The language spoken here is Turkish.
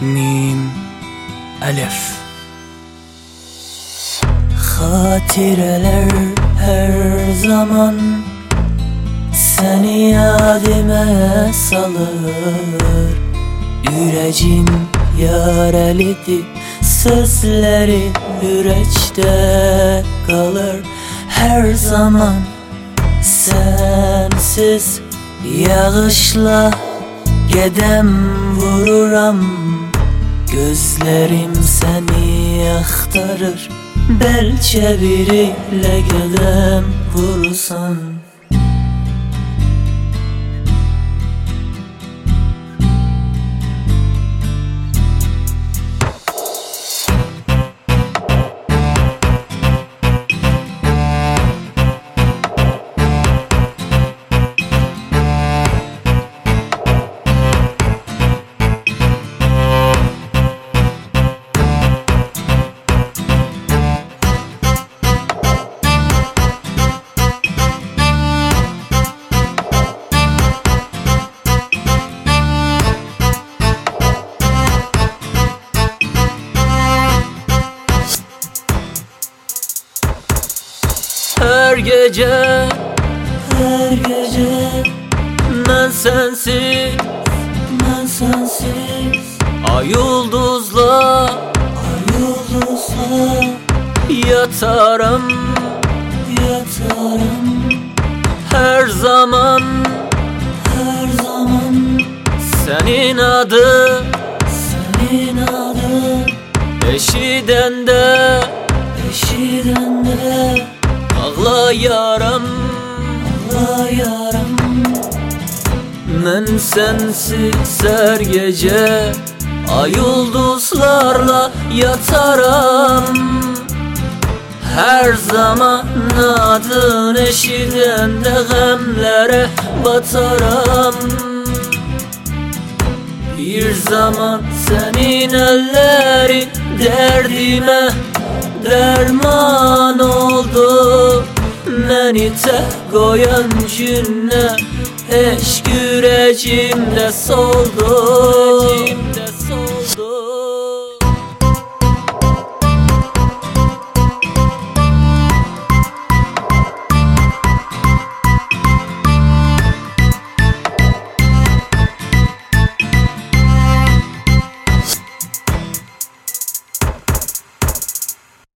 mim, elif. Hatireler her zaman seni yadime salır. Yüreğim yarelidir, sözleri yürekte kalır. Her zaman sensiz yağışla gedem vururam. Gözlerim seni aktarır, belki biriyle gedem vurursan. Her gece ben sensiz ay yıldızla yatarım. Her zaman senin adı eşidende ağlayaram. Ben sensiz her gece ay yıldızlarla yataram. Her zaman adın eşidende gemlere bataram. Bir zaman senin ellerin derdime derman oldu. Beni tek koyan günler eşk yüreğimde soldu.